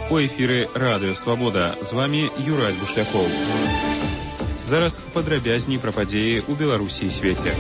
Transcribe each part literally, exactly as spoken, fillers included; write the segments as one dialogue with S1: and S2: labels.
S1: У эфіры Радыё Свабода. З вами Юрай Бушлякоў. Зараз падрабязней пра падзеі ў Беларусі і свеце.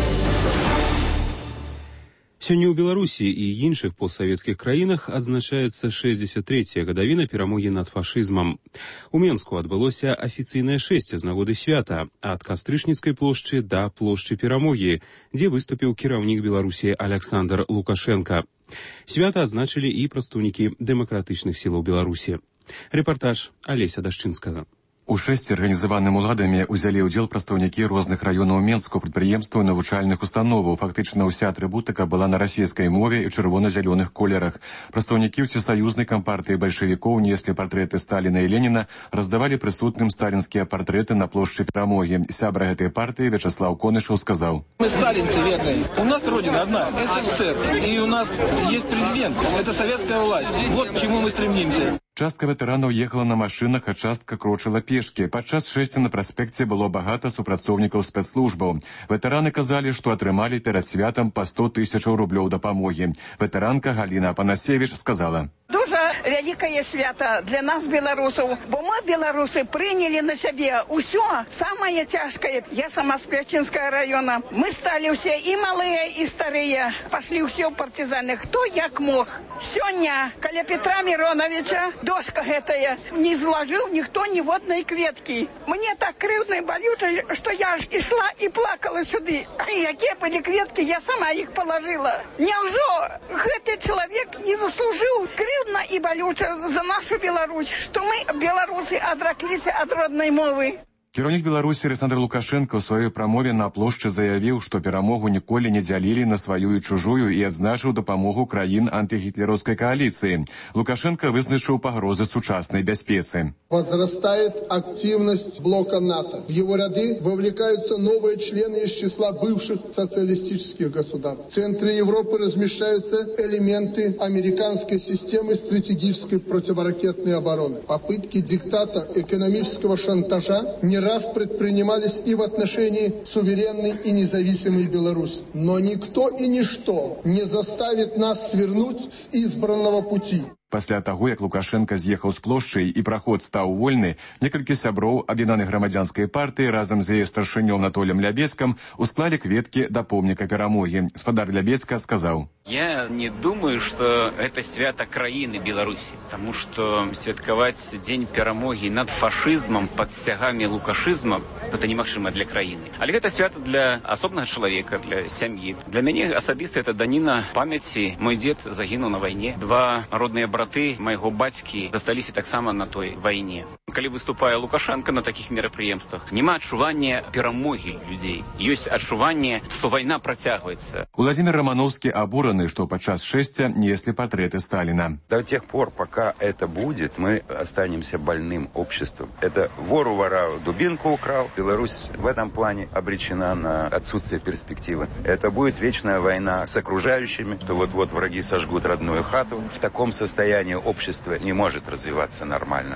S1: Сёння ў Беларусі і іншых постсавецкіх краінах адзначаецца шэсцьдзесят трэцяя гадавіна перамогі над фашызмам. У Менску адбылося афіцыйнае шэсце з нагоды свята ад Кастрычніцкай плошчы да плошчы Перамогі, дзе выступіў кіраўнік Беларусі Аляксандр Лукашенка. Свята адзначылі і прадстаўнікі дэмакратычных сілаў Беларусі. Рэпартаж Алеся Дашчынскага.
S2: У шэсці арганізаваным уладамі ўзялі ўдзел прадстаўнікі розных раёнаў Менску, прадпрыемстваў і навучальных установаў. Фактычна ўся атрыбутыка была на расійскай мове і чырвона-зялёных колерах. Прадстаўнікі ўсесаюзнай кампартыі бальшавікоў неслі партрэты Сталіна і Леніна, раздавалі прысутным сталінскія партрэты на плошчы Перамогі. Сябра гэтай партыі Вячеслав Конышев сказаў:
S3: Мы сталинцы верные. У нас родина одна, СССР. И у нас есть президент. Это советская власть. Вот к чему мы стремимся.
S2: Частка ветэранаў ехала на машынах, а частка крочыла пешкі. Падчас шэсця на праспекце было багата супрацоўнікаў спецслужбаў. Ветэраны казалі, што атрымалі перад святам па сто тысячаў рублёў дапамогі. Ветэранка Галіна Апанасевіч сказала:
S4: Дуже вялікае свята для нас, беларусаў, бо мы, беларусы, прынялі на сябе ўсё самае цяжкае. Я сама з Пячынскага района. Мы сталі ўсе і малыя, і старыя. Пашлі ўсе ў партызаны, хто як мог. Сёння каля Петра Мироновича дошка гэтая не зложыў ніхто ніводнай кветкі. Мне так крыўдна і балюча, што я ж ішла і плакала сюды. І якія былі кветкі, я сама іх палажыла. Няўжо гэты чалавек не заслужыў? Крыўдна і балюча за нашу Беларусь, што мы, беларусы, адракліся ад роднай мовы.
S2: Кіраўнік Беларусі Аляксандр Лукашенка ў сваёй прамове на плошчы заявіў, што перамогу ніколі не дзялілі на сваю і чужую і адзначыў дапамогу краін антыгітлераўскай коалиции. Лукашенко вызначыў пагрозы сучаснай бяспецы.
S5: Возрастает активность блока НАТО. В его ряды вовлекаются новые члены из числа бывших социалистических государств. В центре Европы размещаются элементы американской системы стратегической противоракетной обороны. Попытки диктата экономического шантажа не раз предпринимались и в отношении суверенной и независимой Беларуси. Но никто и ничто не заставит нас свернуть с избранного пути.
S2: Пасля таго, як Лукашенка з'ехаў з плошчай і праход стаў вольны, некалькі сяброў аб'яднанай грамадзянскай партыі разам з яе старшынём Анатолем Лябецкам усклалі кветкі да помніка Перамогі. Спадар Лябецка сказаў:
S6: Я не думаю, что это свято краіны Беларусі, тому что святкаваць дзень перамогі над фашызмам пад сцягамі лукашызма это немагчыма для краіны. Але гэта свята для асобнага чалавека, для сям'і. Для мяне асабіста это даніна памяці. Мой дзед загінуў на вайне. Два родныя браты майго бацькі засталіся таксама на той вайне. Калі выступае Лукашенко на такіх мерапрыемствах, няма адчування перамогі людзей. Ёсць адчуванне, што вайна працягваецца.
S2: Владимир Романовский обураны, что подчас шэсця несли портреты Сталина.
S7: До тех пор, пока это будет, мы останемся больным обществом. Это вор у вора дубинку украл. Беларусь в этом плане обречена на отсутствие перспективы. Это будет вечная война с окружающими, что вот-вот враги сожгут родную хату. В таком состоянии общество не может развиваться нормально.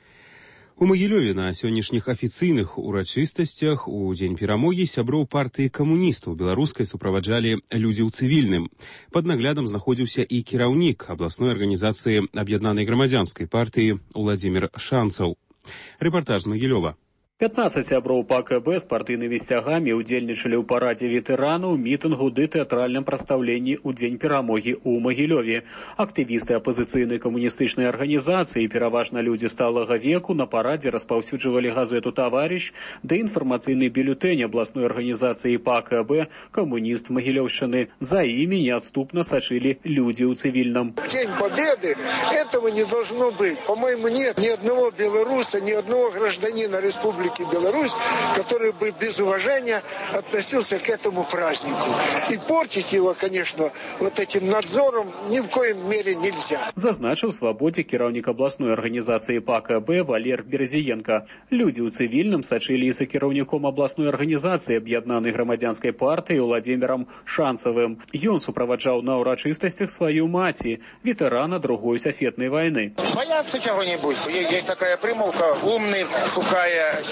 S1: У Магілёве на сённяшніх афіцыйных урачыстасцях у дзень перамогі сяброў партыі камуністаў беларускай суправаджалі людзі ў цывільным. Пад наглядам знаходзіўся і кіраўнік абласной арганізацыі аб'яднанай грамадзянскай партыі Уладзімір Шанцаў. Рэпартаж з Магілёва.
S8: пятнадцать сяброў ПКБ з партыйнымі сцягамі ўдзельнічалі ў парадзе ветэранаў, мітынгу ды тэатральным прадстаўленні ў дзень перамогі ў Магілёве. Актывісты апазіцыйнай камуністычнай арганізацыі, пераважна людзі сталага веку, на парадзе распаўсюджвалі газету «Таварыш» ды інфармацыйны бюлетэнь абласной арганізацыі ПКБ «Камуніст Магілёўшчыны». За імі неадступна сачылі людзі ў цывільным.
S9: В День Победы этого не должно быть. По-моему, нет ни одного белоруса, ни одного гражданина республики Беларусь, который бы без уважения относился к этому празднику. И портить его, конечно, вот этим надзором ни в коем мере нельзя.
S8: Зазначыў свабодзе кіраўнік абласной арганізацыі ПКБ Валер Березіенка. Людзі ў цывільным сачылі і за кіраўніком абласной арганізацыі аб'яднанай грамадзянскай партыі Уладзімірам Шанцавым. Ён суправаджаў на ўрачыстасцях сваю маці, ветэрана другой сусветнай вайны.
S9: Бояться чего-нибудь. Есть такая примулка. Умный шукая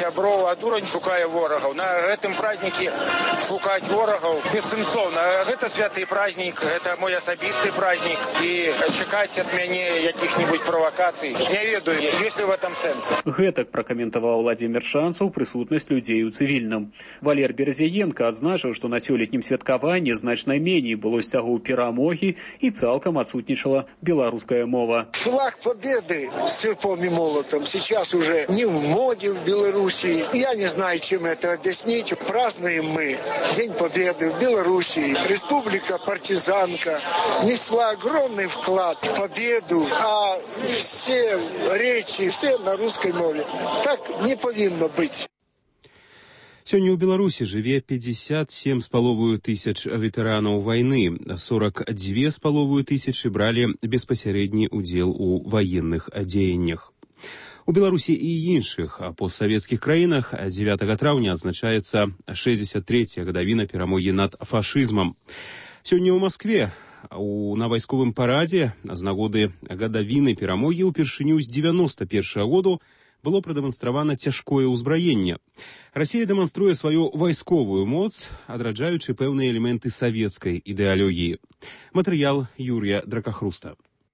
S10: сяброў, а дурань шукае ворагаў. На гэтым празднікі шукаць ворагаў бессэнсоўна. Гэта святы празднік, гэта мой асабісты празднік, і чакаць ад мяне якіх-небудзь правакацый не ведаю, ёсць ли в этом сэнс.
S8: Гэтак пракаментаваў Владзімір Шанцаў прысутнасць людзей у цывільным. Валер Берзіенка адзначыў, што на сёлетнім святкаванні значна меней было сцягоў перамогі і цалкам адсутнічала беларуская мова.
S9: Флаг победы с серпом и молотом сейчас уже не в моде в Белоруссии. Я не знаю, чем это объяснить. Празднуем мы День Победы в Белоруссии. Республика партизанка несла огромный вклад в победу, а все речи, все на русской мове. Так не повинно быть.
S1: Сёння ў Беларусі жыве пятьдесят семь з паловаю тысяч ветэранаў вайны, сорок две з паловаю тысячы бралі беспасярэдні ўдзел у ваенных дзеяннях. У Беларусі і іншых постсавецкіх краінах дзевятага траўня адзначаецца шэсцьдзесят трэцяя гадавіна перамогі над фашызмам. Сёння ў Маскве у на вайсковым парадзе з нагоды гадавіны перамогі ўпершыню з дзевяноста першага году было прадэманстравана цяжкое ўзбраенне. Расія дэманструе сваю вайсковую моц, адраджаючы пэўныя элементы савецкай ідэалогіі. Матэрыял Юрія Дракахруста.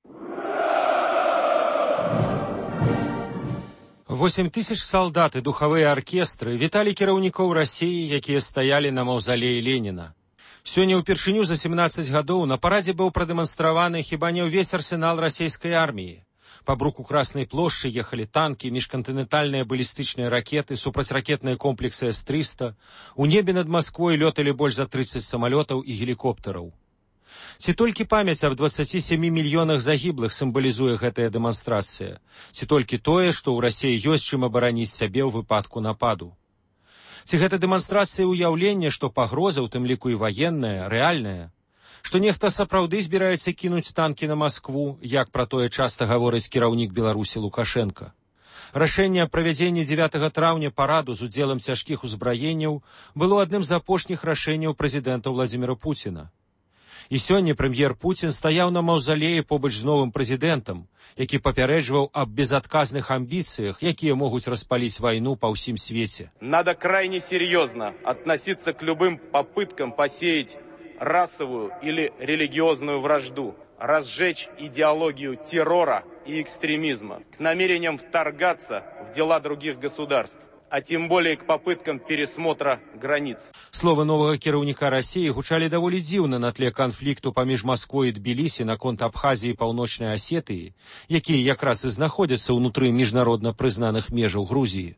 S11: восемь тысяч салдат і духавыя аркестры віталі кіраўнікоў Расіі, якія стаялі на маўзалеі Леніна. Сёння ўпершыню за семнадцаць гадоў на парадзе быў прадэманстраваны хіба не ўвесь арсенал расійскай арміі. По бруку Красной площади ехали танки, межконтинентальные баллистичные ракеты, супрацьракетные комплексы эс триста. У небе над Москвой летали больше за тридцать самолетов и геликоптеров. Ці толькі памяць аб двадцати семи мільёнах загіблых сімвалізуе гэтая дэманстрацыя. Ці толькі тое, што ў Расіі ёсць чым абараніць сябе ў выпадку нападу. Ці гэта дэманстрацыя ўяўлення, што пагроза, у тым ліку і ваенная, рэальная, што нехта сапраўды збіраецца кінуць танкі на Маскву, як пра тое часта гаворыць кіраўнік Беларусі Лукашенка. Рашэнне аб правядзенні дзевятага траўня параду з удзелам цяжкіх узбраенняў было адным з апошніх рашэнняў прэзідэнта Владзіміра Пуціна. І сёння прэм'ер Пуцін стаяў на маўзалеі побач з новым прэзідэнтам, які папярэджваў аб безадказных амбіцыях, якія могуць распаліць вайну па ўсім свеце.
S12: Надо крайне серьезно относиться к любым попыткам посеять расовую или религиозную вражду, разжечь идеологию террора и экстремизма, к намерениям вторгаться в дела других государств, а тем более к попыткам пересмотра границ.
S11: Словы новага кіраўніка Расіі гучалі даволі дзіўна на тле канфлікту паміж Масквой і Тбілісі наконт Абхазіі і Паўночнай Асетыі, якія якраз і знаходзяцца ўнутры міжнародна прызнаных межаў Грузіі.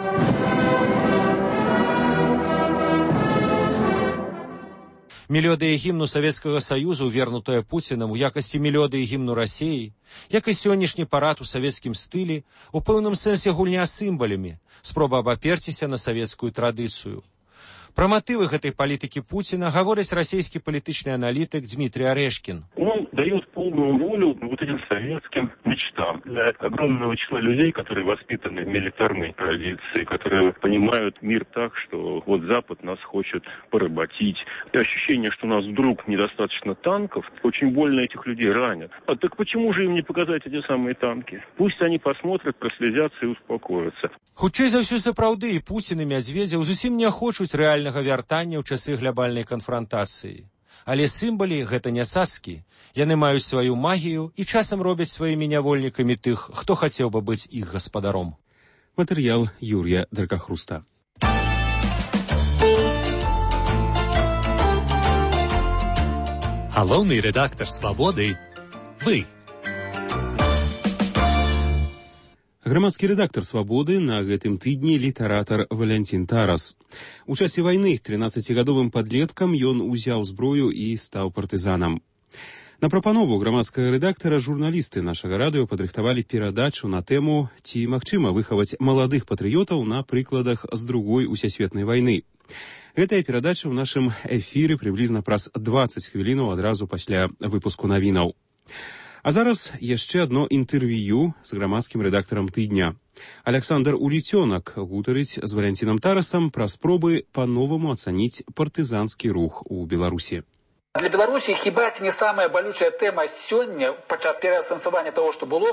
S11: Мелодыя гімну Савецкага Саюзу, вернутая Пуцінам у якасці мелодыі гімну Расіі, як і сённяшні парад у савецкім стылі, у пэўным сэнсе гульня сімвалямі, спроба абаперціся на савецкую традыцыю. Пра матывы гэтай палітыкі Пуціна гаворыць расійскі палітычны аналітык Дмитрий Орешкин.
S13: Он дает полную волю вот этим советским мечтам для огромного числа людей, которые воспитаны в милитарной традиции, которые понимают мир так, что вот Запад нас хочет поработить. И ощущение, что у нас вдруг недостаточно танков, очень больно этих людей ранят. А так почему же им не показать эти самые танки? Пусть они посмотрят, прослезятся и успокоятся.
S11: Хутчэй за ўсё сапраўды і Пуцін і Мядзведзеў зусім не хочуць рэальнага вяртання ў часы глобальнай канфрантацыі. Але сімвалы гэта не цацкі. Яны маюць сваю магію і часам робяць сваімі нявольнікамі тых, хто хацеў бы быць іх гаспадаром.
S1: Матэрыял Юрія Дракахруста.
S14: Галоўны рэдактар «Свабоды» – вы.
S1: Грамадскі рэдактар «Свабоды» на гэтым тыдні літаратар Валянцін Тарас. У часе вайны трынаццацігадовым падлеткам ён узяў зброю і стаў партызанам. На прапанову грамадскага рэдактара журналісты нашага радыё падрыхтавалі перадачу на тэму «Ці магчыма выхаваць маладых патрыётаў на прыкладах з другой усесветнай вайны». Гэтая перадача ў нашым эфіры прыблізна праз дваццаць хвілінаў адразу пасля выпуску навінаў. А зараз яшчэ адно інтэрв'ю з грамадскім рэдактарам тыдня. Александр Уліцёнак гутарыць з Валянцінам Тарасам пра спробы па-новаму ацаніць партызанскі рух у Беларусі.
S15: Для Беларусі хіба ці не самая балючая тэма сёння падчас пераасэнсавання того, што было,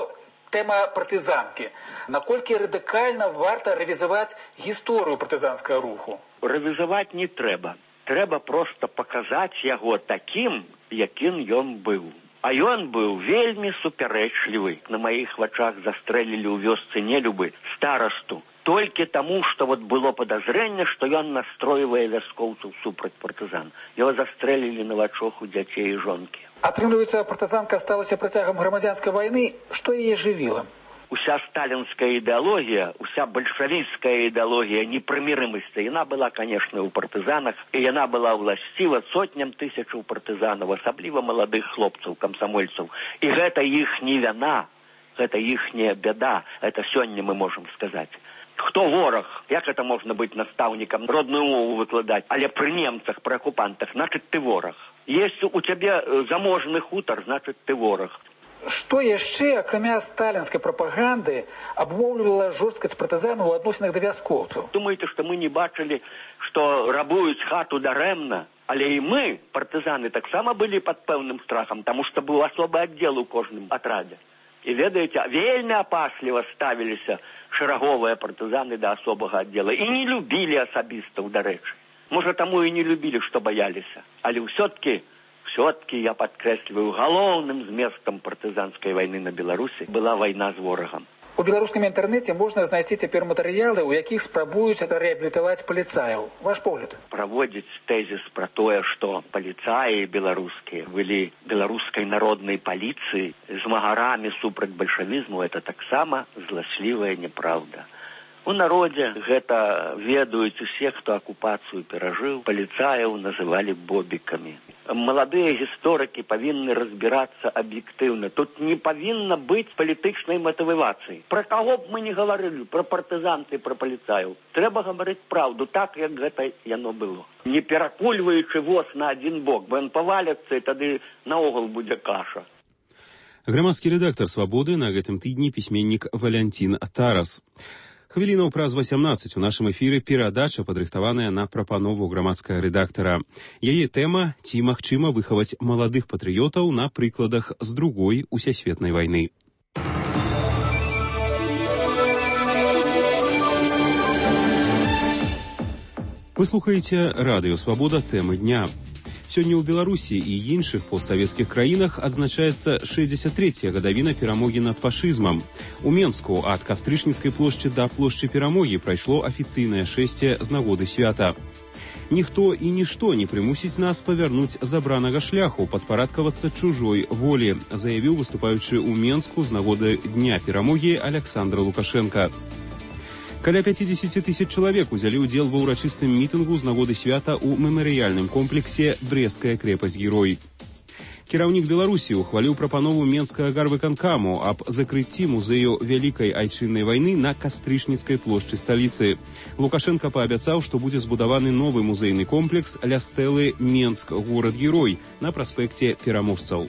S15: Тэма партызанкі. Наколькі радыкальна варта рэвізаваць гісторыю партызанскага руху?
S16: Рэвізаваць не трэба. Трэба проста паказаць яго такім, якім ён быў. А ён быў вельмі супярэчлівы. На маіх вачах застрэлілі ў вёсцы Нелюбы старасту. Толькі таму, што вот было падазрэнне, што ён настройвае вяскоўцаў супраць партызан. Яго застрэлілі на вачах у дзяцей і жонкі.
S15: Атрымліваецца, партызанка асталася працягам грамадзянскай вайны. Што яе жывіла?
S16: Уся сталінская ідэалогія, уся бальшавіцкая ідэалогія непрымірымасці, яна была, канешне, у партызанах, і яна была ўласціва сотням тысячаў партызанаў, асабліва маладых хлопцаў, камсамольцаў. І гэта іх не віна, гэта іхняя бяда, гэта сёння мы можам сказаць. Хто вораг? Як это можна быць настаўнікам, родную мову выкладаць, але пры немцах, пры акупантах, значыць ты вораг. Если у цябе заможны хутар, значыць ты вораг.
S15: Што яшчэ, акрамя сталінскай прапаганды, абумоўлівала жорсткасць партызанаў у адносінах да вяскоўцаў?
S16: Думаеце, што мы не бачылі, што рабуюць хату дарэмна? Але і мы, партызаны, таксама былі пад пэўным страхам, таму што быў асобы аддзел у кожным атрадзе. І ведаеце, вельмі апасліва ставіліся шараговыя партызаны да асобага аддзела і не любілі асабістаў, дарэчы. Можа, таму і не любілі, што баяліся. Але ўсё-ткі Все-таки, я подкресливаю, галоўным зместом партызанской войны на Беларуси была война с ворогом.
S15: У беларускім інтэрнэце можна знайсці цяпер матэрыялы, у якіх спрабуюць рэабілітаваць паліцаяў. Ваш погляд?
S16: Праводзіць тэзіс пра тое, што паліцаі беларускія былі беларускай народнай паліцыі змагарамі супраць бальшавізму, это таксама зласлівая няправда. У народзе гэта ведаюць усе, хто акупацыю перажыў, паліцаяў называлі бобікамі. Маладыя гісторыкі павінны разбірацца аб'ектыўна. Тут не павінна быць палітычнай матывацыі. Пра каго б мы не гаварылі, пра партызанцы, пра паліцаяў. Трэба гаварыць праўду так, як гэта яно было. Не перакульваючы воз на адзін бок, бо ён паваляцца, і тады наогул будзе каша.
S1: Грамадскі рэдактар «Свабоды» на гэтым тыдні пісьменнік Валянцін Тарас. Хвілінаў праз васямнаццаць у нашым эфіры перадача, падрыхтаваная на прапанову грамадскага рэдактара. Яе тэма – ці магчыма выхаваць маладых патрыётаў на прыкладах з другой усесветнай вайны. Вы слухаеце радыё «Свабода», тэмы дня. Сёння ў Беларусі і іншых постсавецкіх краінах адзначаецца шэсцьдзесят трэцяя гадавіна перамогі над фашызмам. У Менску ад Кастрычніцкай плошчы да плошчы Перамогі прайшло афіцыйнае шэсце з нагоды свята. Ніхто і нішто не прымусіць нас павярнуць забранага шляху, падпарадкавацца чужой волі, заявіў выступаючы ў Менску з нагоды Дня перамогі Александр Лукашенко. Каля пяцьдзесят тысяч чалавек узялі ўдзел ва ўрачыстым мітынгу з нагоды свята ў мемарыяльным комплексе «Брестская крэпасць-герой». Кіраўнік Беларусі ухваліў прапанову Менскага гарвыканкаму аб закрыцці музею Вялікай айчыннай вайны на Кастрычніцкай плошчы сталіцы. Лукашенко паабяцаў, што будзе збудаваны новы музейны комплекс ля стэлы «Менск. Горад-герой» на праспекце Пераможцаў.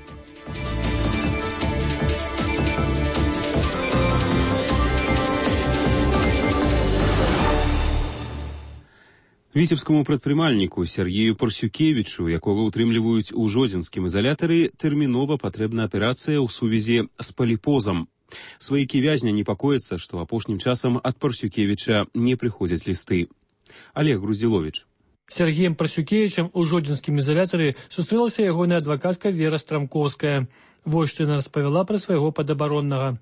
S1: Віцебскаму прадпрымальніку Сергею Парсюкевічу, якога ўтрымліваюць у жодзінскім изолятары, тэрмінова патрэбна аперацыя ў сувязі з паліпозам. Сваякі вязня непакояцца, што апошнім часам ад Парсюкевіча не прыходзяць лісты. Олег Груздзіловіч.
S17: Сергеем Парсюкевічам у жодзінскім изолятары сустрэлася ягоная адвакатка Вера Страмкоўская. Вось што яна распавяла пра свайго падабароннага.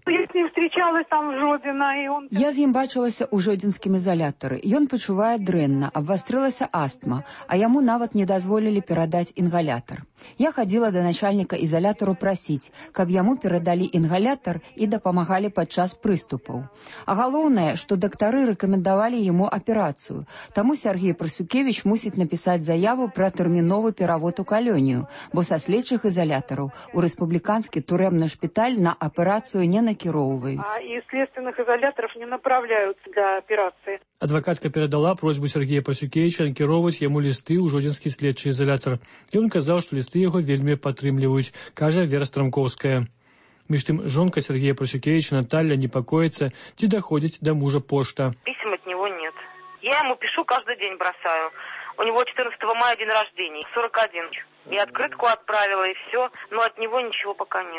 S18: Я з ім бачылася ў жодзінскім изолятары. Ён пачувае дрэнна, абвастрылася астма, а яму нават не дазволілі перадаць інгалятар. Я хадзіла да начальніка изолятару прасіць, каб яму перадалі інгалятар і дапамагалі падчас прыступаў. А галоўнае, што дактары рэкамендавалі яму аперацыю. Таму Сергей Парсюкевіч мусіць напісаць заяву пра тэрміновы перавод у калонію, бо са следчых изолятараў у рэспубліканскі турэмны шпіталь на аперацыю не накіроўваюць.
S19: А из следственных изоляторов не направляют для операции.
S17: Адвокатка передала просьбу Сергея Парсюкевича накіроўваць яму лісты ў жодзінскі следчы изолятор. Ён казаў, што лісты яго вельмі падтрымліваюць, кажа Вера Страмкоўская. Між тым, жонка Сергея Парсюкевича Наталья непокоится, ці доходит до мужа почта.
S19: Писем от него нет. Я ему пишу, каждый день бросаю. У него четырнадцатого мая день рождения, сорок один. И открытку отправила, и все, но от него ничего пока нет.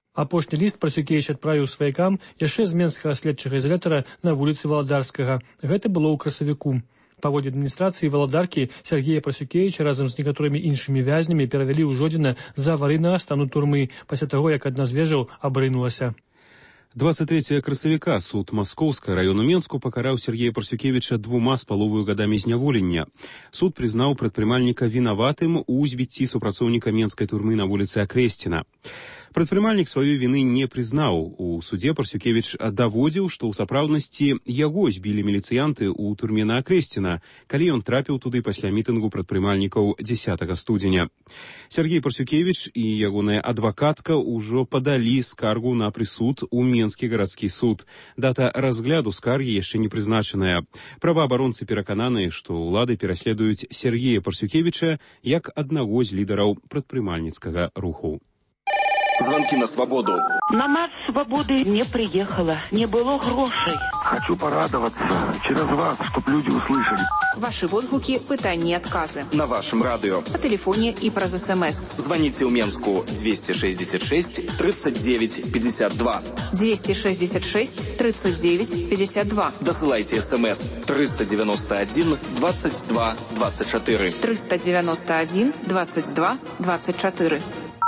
S17: Апошні ліст Прасюкевіч адправіў сваякам яшчэ з менскага следчага ізалятара на вуліцы Валадарскага. Гэта было ў красавіку. Паводле адміністрацыі Валадаркі Сергея Прасюкевіча разам з некаторымі іншымі вязнямі перавялі ў Жодзіна з-за аварыйнага стану турмы пасля таго, як адна з вежаў абрынулася.
S1: двадцать третьего красавіка суд Маскоўскага району Менску пакараў Сергея Прасюкевіча двума з паловаю гадамі зняволення. Суд прызнаў прадпрымальніка вінаватым у збіцці супрацоўніка менскай турмы на вуліцы Акрэсціна. Прадпрымальнік сваёй віны не прызнаў. У судзе Прасюкевіч даводзіў, што ў сапраўднасці яго збілі міліцыянты ў турме на Акрэсціна, калі ён трапіў туды пасля мітынгу прадпрымальнікаў дзесятага студзеня. Сергей Прасюкевіч і ягоная адвакатка ўжо падалі скаргу на прысуд у Менскі гарадскі суд. Дата разгляду скаргі яшчэ не прызначаная. Праваабаронцы перакананыя, што ўлады пераследуюць Сергея Прасюкевіча як аднаго з лідараў прадпрымальніцкага руху.
S20: Звонки на свободу.
S21: На марш свободы не приехала, не было грошей.
S22: Хочу порадоваться через вас, чтобы люди услышали.
S23: Ваши отгуки, пытания и отказы.
S20: На вашем радио.
S23: По телефоне и про СМС.
S20: Звоните в Менску двести шестьдесят шесть тридцать девять пятьдесят два.
S23: двести шестьдесят шесть тридцать девять пятьдесят два.
S20: Досылайте СМС триста девяносто один двадцать два двадцать четыре.
S23: триста девяносто один двадцать два двадцать четыре.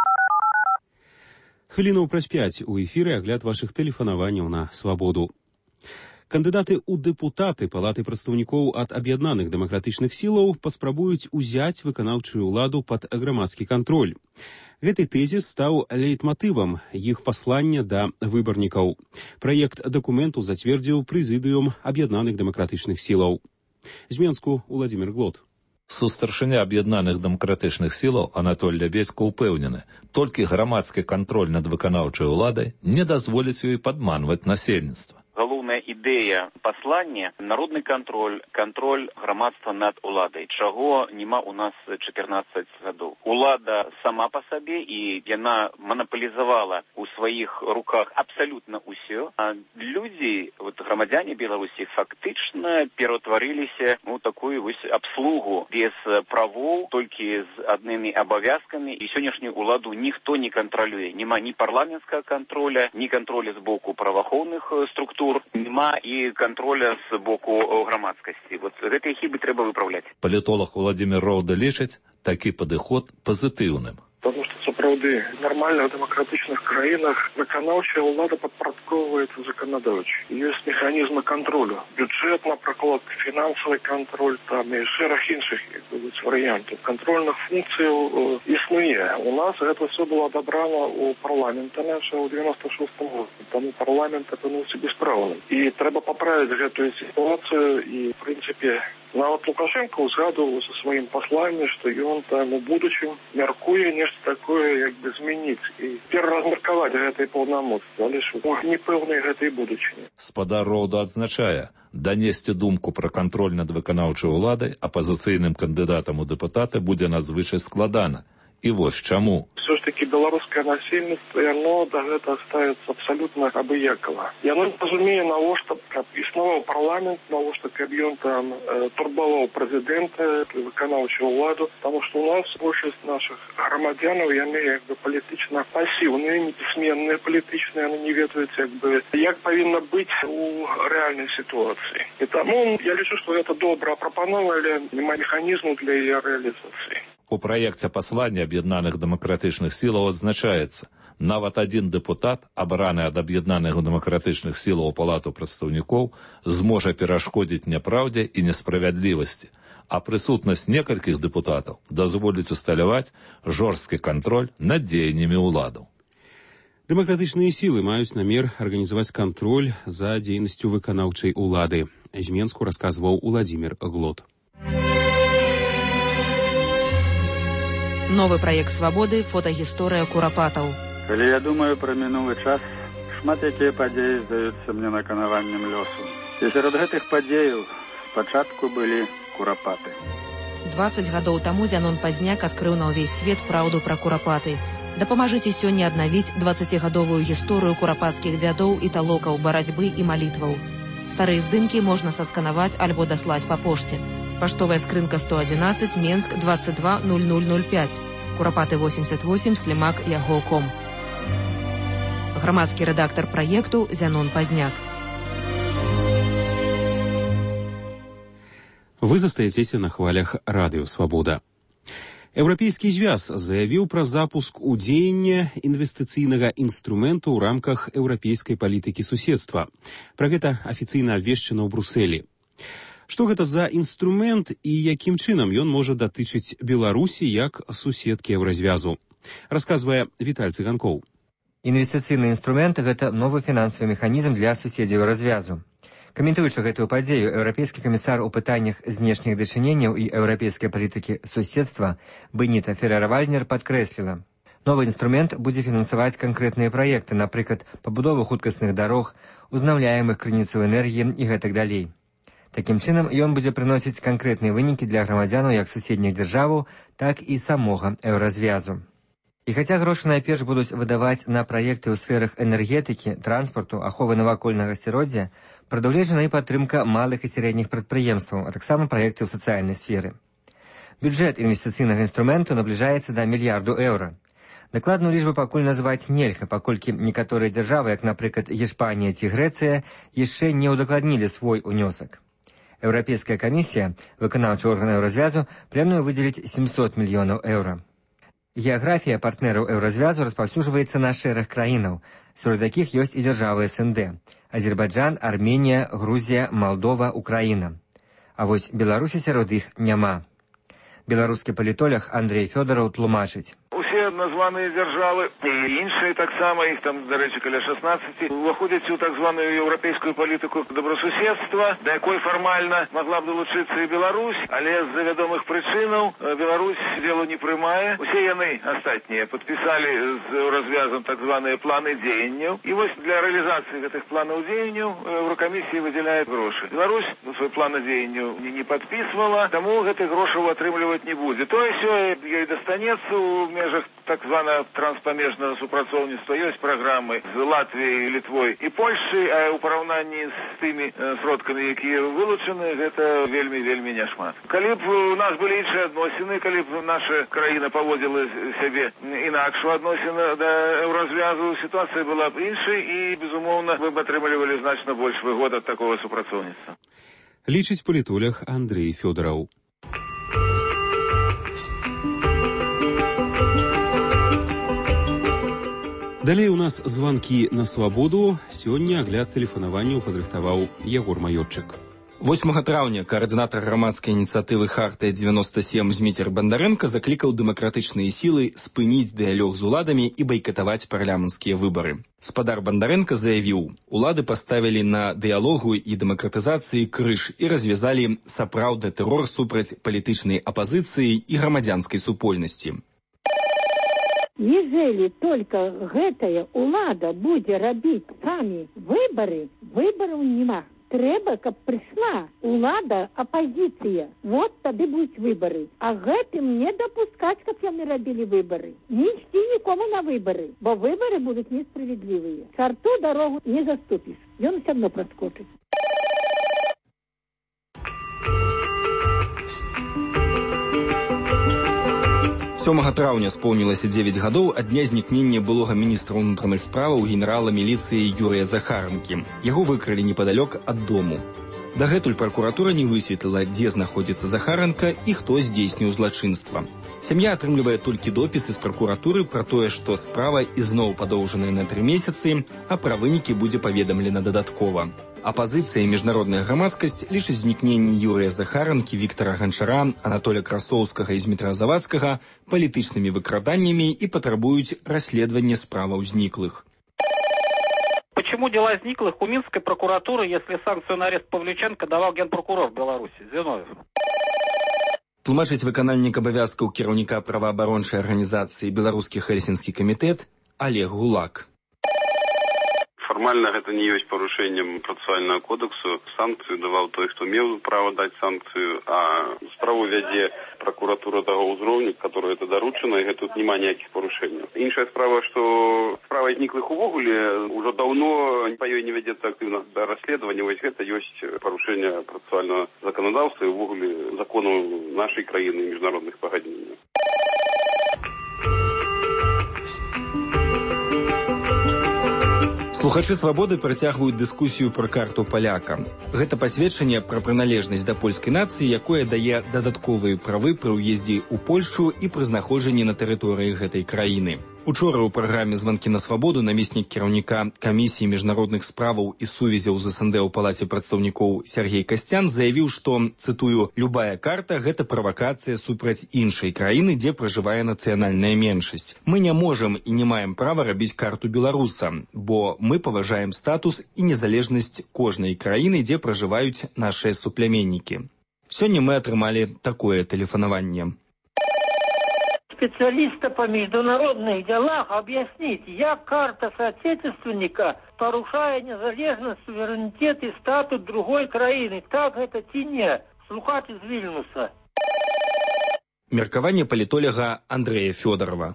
S1: Хвілінаў праз пяць у эфіры агляд вашых тэлефанаванняў на свабоду. Кандыдаты ў дэпутаты Палаты прадстаўнікоў ад аб'яднаных дэмакратычных сілаў паспрабуюць узяць выканаўчую ўладу пад грамадскі кантроль. Гэты тэзіс стаў лейтматывам іх паслання да выбарнікаў. Праект дакументу зацвердзіў прэзідыум аб'яднаных дэмакратычных сілаў. З Менску Уладзімір Глот.
S24: Сустаршыня аб'яднаных дэмакратычных сілаў Анатоль Лябедзька ўпэўнены, толькі грамадскі кантроль над выканаўчай уладай не дазволіць ёй падманваць насельніцтва.
S6: Галоўная ідэя паслання — народны кантроль, кантроль грамадства над уладай, чаго няма у нас чатырнаццаць гадоў. Улада сама па сабе, і яна манаполізавала ў сваіх руках абсалютна ўсё, а людзі, вот, грамадзяне Беларусі, фактычна пераўтварыліся у такую вось абслугу без правоў, толькі з аднымі абавязкамі, і сённяшнюю уладу ніхто не кантралюе. Няма ні парламенцкага контроля, ні контроля з боку праваахоўных структур, няма і контроля з боку грамадскасці. Вот гэтыя хібы трэба выпраўляць.
S24: Палітолог Владзімір Роўда лічыць такі падыход пазітыўным.
S22: Потому что, сапраўды, в нормальных демократичных краинах выканаўчая ўлада падпарадкоўваецца законодаўчай. Есть механизмы контроля. Бюджет, например, финансовый контроль, там и шэраг іншых вариантов. Контрольных функций э, існуе. У нас это все было одобрано у парламента нашего в девяносто шестом году. Тому парламент апынуўся бесправным. И треба поправить эту ситуацию. И, в принципе, нават Лукашенко узгадывал со своим посланием, что он там у будущем мяркуе нечто такое, як бы змяніць и пераразмеркаваць гэтые паўнамоцтвы, але ж непэўнай гэтай будучыні.
S24: Спадар Роўда адзначае, данесці думку пра кантроль над выканаўчай уладай апазіцыйным кандыдатам у дэпутаты будзе надзвычай складана. И вот чему.
S22: Все ж таки белорусское насельніцтва, оно до этого ставится абсолютно абыякова. Яно не разумее, навошта каб існаваў парламент, навошта каб ён там э, турбаваў прэзідэнта, выканаўчую ўладу, потому что у нас большасць наших грамадзянаў, яны як бы палітычна пассіўныя, непісьменныя палітычныя, яны не ведаюць як бы як павінна быць у рэальнай сітуацыі. І таму я лічу, што гэта добрая прапанова, але няма механізму для яе рэалізацыі.
S24: У праекце паслання аб'яднаных дэмакратычных сілаў адзначаецца, нават адзін дэпутат, абраны ад аб'яднаных дэмакратычных сілаў у Палату прадстаўнікоў, зможа перашкодзіць няпраўдзе і несправядлівасці, а прысутнасць некалькіх дэпутатаў дазволіць усталяваць жорсткі кантроль над дзеяннямі ўладаў.
S1: Дэмакратычныя сілы маюць намер арганізаваць кантроль за дзейнасцю выканаўчай улады. З Менску расказваў Уладзімір Глот.
S25: Новы праект свабоды, фотагісторыя курапатаў.
S26: Калі я думаю пра мінулы час, шмат якія падзеі здаюцца мне наканаваннем лёсу. І сярод гэтых падзеяў спачатку былі курапаты.
S25: дваццаць гадоў таму Зянон Пазняк адкрыў на ўвесь свет праўду пра курапаты. Дапамажыце сёння аднавіць дваццацігадовую гісторыю курапацкіх дзядоў і талокаў, барацьбы і малітваў. Старыя здымкі можна сасканаваць альбо даслаць па пошце. Паштовая скрынка сто одиннадцать, Менск, двадцать два ноль ноль ноль пять. Курапаты восемьдесят восемь, Слимак, Яго точка ком. Грамадскі рэдактар праекту Зянон Пазняк.
S1: Вы застаецеся на хвалях Радыё Свабода. Еўрапейскі звяз заявіў пра запуск у дзеянне інвестыцыйнага інструменту ў рамках еўрапейскай палітыкі суседства. Пра гэта афіцыйна абвешчана ў Брусэлі. Што гэта за інструмент і якім чынам ён можа датычыць Беларусі як суседкі еўразвязу? Расказвае Віталь Цыганкоў.
S2: Інвестыцыйны інструмент – гэта новы фінансавы механізм для суседзяў еўразвязу. Каментуючы гэтую падзею, еўрапейскі камісар у пытаннях знешніх дачыненняў і еўрапейскай палітыкі суседства Беніта Феррера-Вальднер падкрэсліла. Новы інструмент будзе фінансаваць канкрэтныя праекты, напрыклад, пабудову хуткасных дарог, узнаўляемых крыніцаў энергіі і гэтак далей. Такім чынам, ён будзе прыносіць канкрэтныя вынікі для грамадзянаў як суседніх дзяржаваў, так і самога еўразвязу. І хаця грошы найперш будуць выдаваць на праекты ў сферах энергетыкі, транспарту, аховы навакольнага асяроддзя, прадугледжана і падтрымка малых і сярэдніх прадпрыемстваў, а таксама праекты ў сацыяльнай сферы. Бюджэт інвестыцыйнага інструменту набліжаецца да мільярду еўра. Дакладную лічбу пакуль назваць нельга, паколькі некаторыя дзяржавы, як, напрыклад, Іспанія ці Грэцыя, яшчэ не ўдакладнілі свой унёсак. Еўрапейская камісія, выканаўчы орган еўразвязу, плануе выдзеліць сямьсот мільёнаў еўра. Геаграфія партнераў еўразвязу распаўсюджваецца на шэраг краінаў, сярод якіх ёсць і дзяржавы эс эн дэ – Азербайджан, Арменія, Грузія, Малдова, Украіна. А вось Беларусі сярод іх няма. Беларускі палітолог Андрей Фёдораў тлумачыць.
S3: Усе названыя дзяржавы і іншыя таксама, іх там, дарэчы, каля шаснаццаці, уваходзяць у так званую еўрапейскую палітыку добрасуседства, да якой фармальна магла б далучыцца і Беларусь, але з-за вядомых прычынаў Беларусь делу не прымае. Усе яны астатнія падпісалі з еўразвязам так званыя планы дзеянняў. І вось для рэалізацыі гэтых планаў дзеянняў Еўракамісія выдзяляе грошы. Беларусь свой план дзеянняў не падпісвала, таму гэтых грошаў атрымліваць не будзе. Тое сёе ёй дастанецца ў межах так званого транспамежнага супрацоўніцтва. Ёсць праграмы з Латвіяй, Літвой і Польшай, а ў параўнанні з тымі сродкамі, якія вылучаны, гэта вельмі-вельмі няшмат. Калі б у нас былі іншыя адносіны, калі б наша краіна паводзіла сябе інакш у адносіна да еўразвязу, сітуацыя была б іншай і, безумоўна, мы б атрымлівалі значна больш выгод ад такого супрацоўніцтва.
S1: Лічыць палітолог Андрей Фёдораў. Далей у нас званкі на свабоду. Сёння агляд тэлефанаванняў падрыхтаваў Ягор Маёрчык.
S4: восьмага траўня каардынатар грамадскай ініцыятывы «Хартыя дзевяноста сем» Зміцер Бандарэнка заклікаў дэмакратычныя сілы спыніць дыялог з уладамі і байкатаваць парламенцкія выбары. Спадар Бандарэнка заявіў, улады паставілі на дыялогу і дэмакратызацыі крыж і развязалі сапраўдны тэрор супраць палітычнай апазіцыі і грамадзянскай супольнасці.
S5: Ежели только гэтая улада будзе рабіць самі выбары, выбараў няма. Трэба, каб прыйшла улада, апозіцыя. Вот тады будуць выбары. А гэтым не дапускаць, каб яны рабілі выбары. Не ісці нікому на выбары, бо выбары будуць несправедливыя. Чарту дарогу не заступіш. Ён усё адно праскочыць.
S4: сёмага траўня споўнілася дзевяць гадоў ад дня знікнення былога міністра ўнутраных справаў генерала міліцыі Юрыя Захаранкі. Яго выкралі непадалёк ад дому. Дагэтуль пракуратура не высветліла, дзе знаходзіцца Захаранка і хто здзейсніў злачынства. Сям'я атрымлівае толькі допісы з пракуратуры пра тое, што справа ізноў падоўжаная на тры месяцы, а пра вынікі будзе паведамлена дадаткова. Апазіцыя і міжнародная грамадскасць лічаць знікненне Юрыя Захаранкі, Віктара Ганчара, Анатоля Красоўскага і Змітра Завадскага палітычнымі выкраданнямі і патрабуюць расследавання справаў зніклых.
S7: Почему дела зниклых у Минской прокуратуры, если санкцию на арест Павлюченко давал генпрокурор в Беларуси, Зиновьев?
S4: Тлумачыць выканальнік абавязкаў кіраўніка праваабарончай арганізацыі «Беларускі Хельсінскі камітэт» Олег Гулак.
S10: Фармальна гэта не ёсць парушэннем працэсуальнага кодексу. Санкцыю даваў той, хто меў права даць санкцыю, а справу вядзе пракуратура таго ўзроўню, которой это даручана, і тут няма ніякіх парушэнняў. Іншая справа, што справа зніклых увогуле ўжо даўно па ёй не вядзецца актыўна да расследавання. Вось гэта ёсць парушэнне працэсуальнага заканадаўства і ўвогуле законаў нашай краіны і міжнародных пагадненняў.
S4: Слухачы свабоды працягваюць дыскусію пра карту паляка. Гэта пасведчанне пра прыналежнасць да польскай нацыі, якое дае дадатковыя правы пры ўездзе ў Польшчу і пры знаходжанні на тэрыторыі гэтай краіны. Учора ў праграме «Званкі на свабоду» намеснік кіраўніка камісіі міжнародных справаў і сувязяў з СНД ў палаце прадстаўнікоў Сергей Касцян заявіў, што, цытую, «любая карта – гэта правакацыя супраць іншай краіны, дзе пражывае нацыянальная меншасць. Мы не можам і не маем права рабіць карту беларуса, бо мы паважаем статус і незалежнасць кожнай краіны, дзе пражываюць нашыя супляменнікі». Сёння мы атрымалі такое тэлефанаванне.
S8: Специалиста по международных делах объяснить, як карта соотечественника порушает незалежность, суверенитет и статус другой краины. Так это ці не? Слухач из Вильнюса.
S4: Меркаванне палітолага Андрея Фёдорова.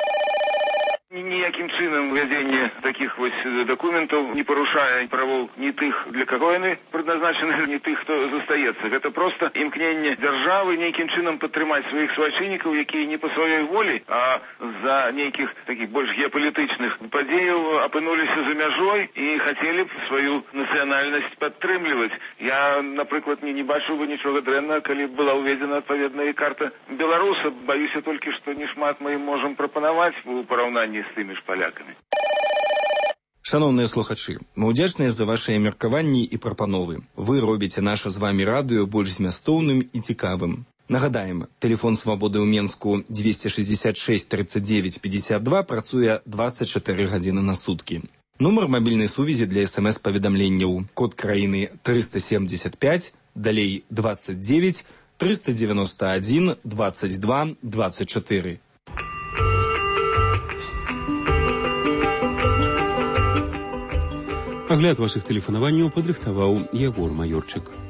S3: Ніякім чынам ввядзенне такіх вось дакументаў не парушае правоў ні тых, для каго яны прадназначаны, ні тых, хто застаецца. Гэта проста імкненне дзяржавы нейкім чынам падтрымаць сваіх свайчыннікаў, якія не па сваёй волі, а з-за нейкіх такіх больш геапалітычных падзеяў апынуліся за мяжой і хацелі б сваю нацыянальнасць падтрымліваць. Я, напрыклад, не, не бачыў бы нічога дрэнна, калі б была ўведзена адпаведная карта беларуса. Баюся толькі, што не шмат мы ім можам прапанаваць у параўнанні з тымі ж палякамі.
S4: Шановныя слухачы, мы ўдзячныя за вашыя меркаванні і прапановы. Вы робіце наша з вамі радыё больш змястоўным і цікавым. Нагадаем, тэлефон свабоды ў Менску двести шестьдесят шесть тридцать девять пятьдесят два працуе двадцать четыре гадзіны на суткі. Нумар мабільнай сувязі для смс-паведамленняў. Код краіны триста семьдесят пять, далей двадцать девять, триста девяносто один, двадцать два, двадцать четыре.
S1: Агляд вашых тэлефанаванняў падрыхтаваў Ягор Маёрчык.